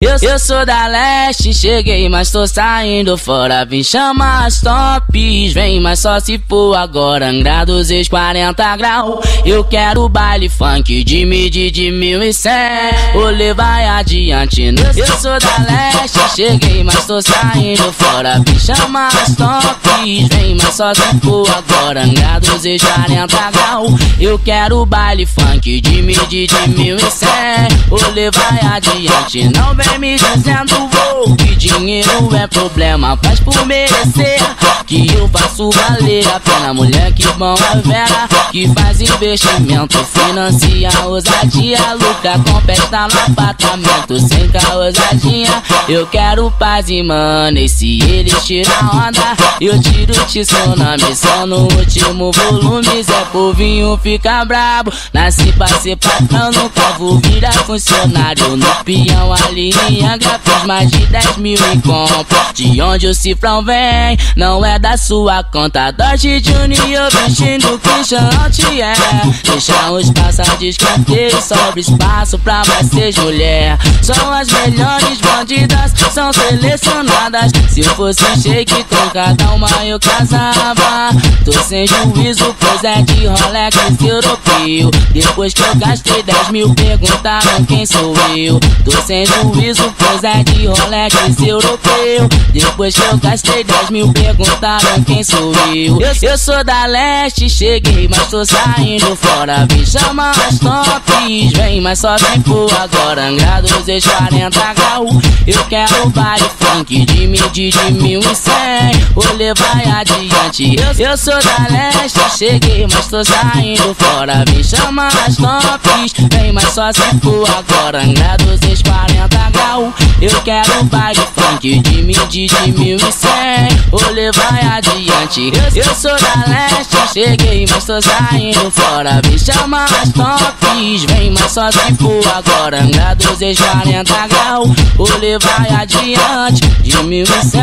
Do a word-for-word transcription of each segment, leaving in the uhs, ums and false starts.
Eu, eu sou da leste, cheguei, mas tô saindo fora. Vim chamar as tops, vem, mas só se for agora. Angra dos ex quarenta graus. Eu quero baile funk de midi de mil e cem. Olê, vai adiante. Eu sou da leste, cheguei, mas tô saindo fora. Vim chamar as tops, vem, mas só se for agora. Angra dos ex quarenta graus. Eu quero baile funk de midi de mil e cem. Olê, vai adiante. Não vem me dizendo vou, que dinheiro é problema. Faz por merecer, que eu faço valer a pena. Mulher que bom a vera, que faz investimento, financia ousadia, lucra com festa no apartamento. Sem causadinha, eu quero paz e money. Se eles tiram onda, eu tiro tsunami. Só no último volume, Zé Povinho fica brabo. Nasci pra ser patrão, nunca vou virar funcionário. No peão ali em Angra, fiz mais de dez mil em compra. De onde o cifrão vem, não é da sua conta. Dodge Junior vestindo Christian Altier. Deixa os passados de escanteio, sobra espaço pra mais seis mulher. São as melhores bandidas, são selecionadas. Se eu fosse shake com cada uma eu casava. Tô sem juízo, pois é de Rolex europeu. Depois que eu gastei dez mil, perguntaram quem sou eu. Tô sem juízo, pois é de Rolex europeu. Depois que eu gastei dez mil, perguntaram quem sou eu. Eu, eu sou da leste, cheguei, mas tô saindo fora. Vim chamar as tops, vem, mas só se for agora. Angra dos ex quarenta graus. Eu quero baile funk de midi de mil e cem. Olê, vai adiante. Eu, eu sou da leste, cheguei, mas tô saindo fora. Vim chamar as tops, vem, mas só se for agora. Angra dos ex quarenta graus. Eu quero baile funk de midi de mil e cem. Olê, vai adiante. Eu, eu sou da leste, cheguei, mas tô saindo fora. Vim chamar as tops, vem, mas só se for agora. Angra dos ex quarenta graus. Olê, vai adiante. De mil e cem.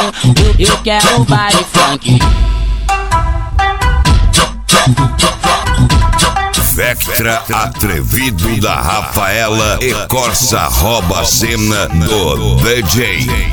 Eu, eu quero baile funk. Vectra atrevido da Rafaela e Corsa rouba a cena do D J.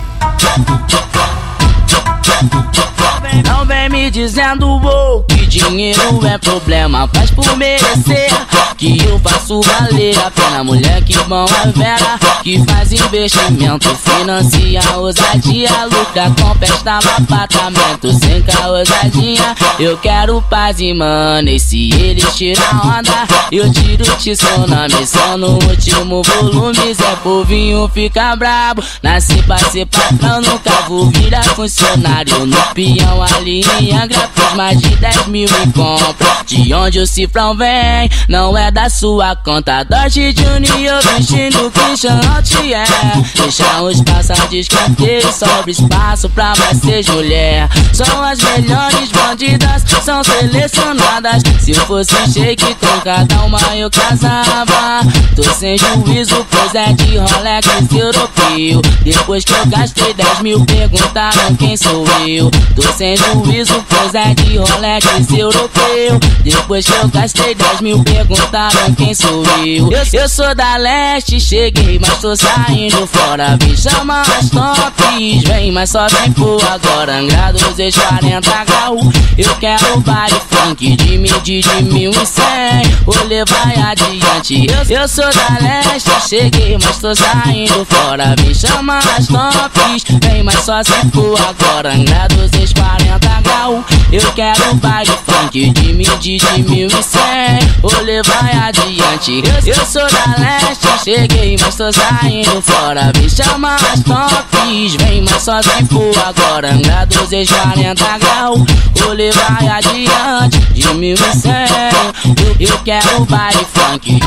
Não vem me dizendo oh, que dinheiro é problema. Faz por merecer, que eu faço valer a pena. Mulher que bom a vera, que faz investimento, financia ousadia, lucra com festa no apartamento. Sem causadinha, eu quero paz e money. Se eles tiram onda, eu tiro tsunami. Só no último volume, Zé Povinho fica brabo. Nasci pra ser patrão, nunca vou virar funcionário. No peão ali em Angra, fiz mais de dez mil em compra. De onde o cifrão vem, não é da sua conta. Dodge Junior vestindo Christian Altier. Deixa os passados de escanteio, sobra espaço pra mais seis mulher. São as melhores bandidas, são selecionadas. Se eu fosse shake com cada uma eu casava. Tô sem juízo, pois é de Rolex europeu. Depois que eu gastei dez mil, perguntaram quem sou eu. Tô sem juízo, pois é de Rolex europeu. Depois que eu gastei dez mil, perguntaram quem sou eu. Eu, eu sou da leste, cheguei, mas tô saindo fora. Vim chamar as tops, vem, mas só se for agora. Angra dos ex quarenta graus. Eu quero baile funk de midi de mil e cem. Olê, vai adiante. Eu, eu sou da leste, cheguei, mas tô saindo fora. Vim chamar as tops, vem, mas só se for agora. Angra dos ex quarenta graus. Eu quero baile funk de midi de mil e cem. Olê, vai adiante. Eu, eu sou da leste, cheguei, mas tô saindo fora. Vim chamar as tops, vem, mas só se for agora. Angra dos ex quarenta graus. Olê, vai adiante. De mil e cem. Eu, eu quero baile funk.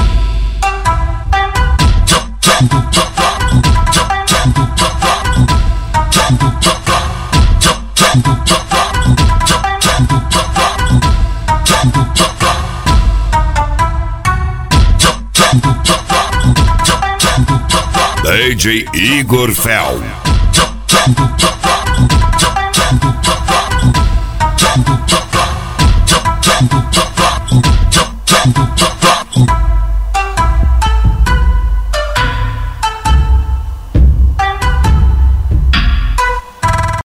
D J Igor Fel. Thank you.